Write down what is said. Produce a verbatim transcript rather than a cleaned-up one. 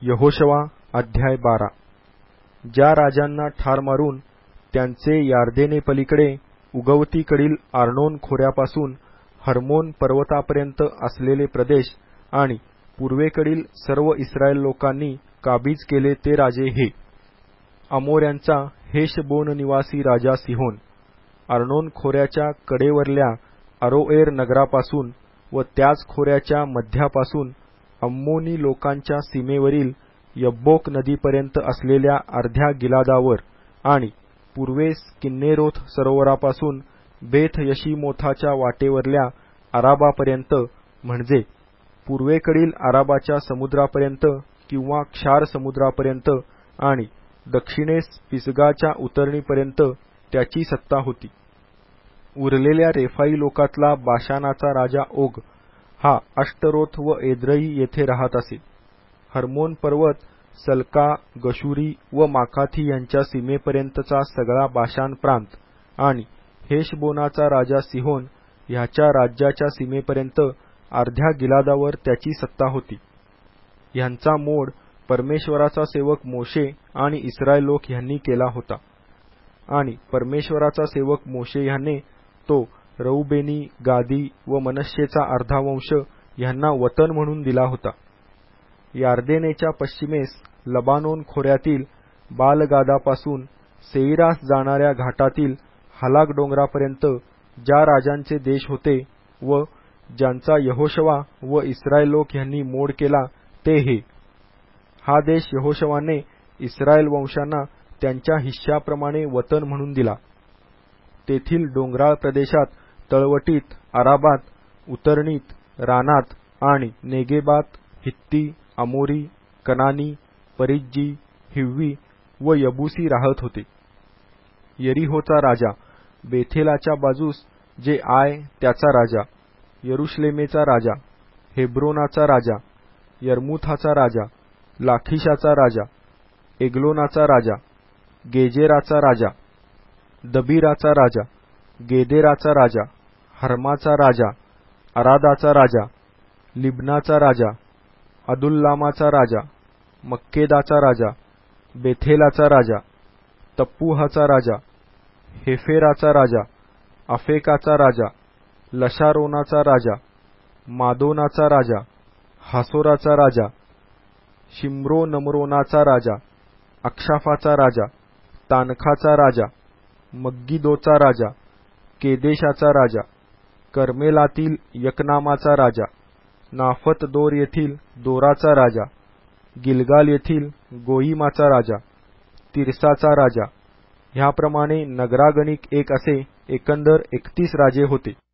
यहोशवा अध्याय बारा. ज्या राजांना ठार मारून त्यांचे यार्देने पलीकडे उगवतीकडील आर्नोन खोऱ्यापासून हर्मोन पर्वतापर्यंत असलेले प्रदेश आणि पूर्वेकडील सर्व इस्रायल लोकांनी काबीज केले ते राजे हे: अमोऱ्यांचा हेशबोन निवासी राजा सिहोन, आर्नोन खोऱ्याच्या कडेवरल्या अरोएर नगरापासून व त्याच खोऱ्याच्या मध्यापासून अम्मोनी लोकांच्या सीमेवरील यब्बोक नदीपर्यंत असलेल्या अर्ध्या गिलादावर आणि पूर्वेस किन्नेरोथ सरोवरापासून बेथ यशीमोथाच्या वाटेवरल्या आराबापर्यंत, म्हणजे पूर्वेकडील आराबाच्या समुद्रापर्यंत किंवा क्षार समुद्रापर्यंत आणि दक्षिणेस पिसगाच्या उतरणीपर्यंत त्याची सत्ता होती. उरलेल्या रेफाई लोकातला बाशानाचा राजा ओग हा अष्टरोथ व एद्रई येथे राहत असे. हर्मोन पर्वत, सल्का, गशुरी व माकाथी यांच्या सीमेपर्यंतचा सगळा बाशान प्रांत आणि हेशबोनाचा राजा सिहोन ह्याच्या राज्याच्या सीमेपर्यंत अर्ध्या गिलादावर त्याची सत्ता होती. ह्यांचा मोड परमेश्वराचा सेवक मोशे आणि इस्रायल लोक ह्यांनी केला होता. आणि परमेश्वराचा सेवक मोशे ह्याने तो रौबेनी, गादी व मनश्शेचा अर्धा वंश ह्यांना वतन म्हणून दिला होता. यार्देनेच्या पश्चिमेस लबानोन खोऱ्यातील बालगादापासून सेईरास जाणाऱ्या घाटातील हालाक डोंगरापर्यंत ज्या राजांचे देश होते व ज्यांचा यहोशवा व इस्रायल लोक ह्यांनी मोड केला ते हे: हा देश यहोशवाने इस्रायल वंशांना त्यांच्या हिश्श्याप्रमाणे वतन म्हणून दिला. तेथील डोंगराळ प्रदेशात, तळवटीत, आराबात, उतरणीत, रानात आणि नेगेबात हित्ती, अमोरी, कनानी, परिज्जी, हिव्वी व यबूसी राहत होते. यरीहोचा राजा, बेथेलाच्या बाजूस जे आय त्याचा राजा, यरुशलेमेचा राजा, हेब्रोनाचा राजा, यर्मुथाचा राजा, लाखिशाचा राजा, एग्लोनाचा राजा, गेजेराचा राजा, दबीराचा राजा, गेदेराचा राजा, हर्माचा राजा, अरादाचा राजा, लिब्नाचा राजा, अदुल्लामाचा राजा, मक्केदाचा राजा, बेथेलाचा राजा, तप्पूहाचा राजा, हेफेराचा राजा, अफेकाचा राजा, लशारोनाचा राजा, मादोनाचा राजा, हासोराचा राजा, शिम्रोनमरोनाचा राजा, अक्षाफाचा राजा, तानखाचा राजा, मग्गिदोचा राजा, केदेशाचा राजा, कर्मेलातील यकनामाचा राजा, नाफत दोर येथील दोराचा राजा, गिलगाल येथील गोईमाचा राजा, तिरसाचा राजा. ह्याप्रमाणे नगरागणिक एक असे एकंदर एकतीस राजे होते.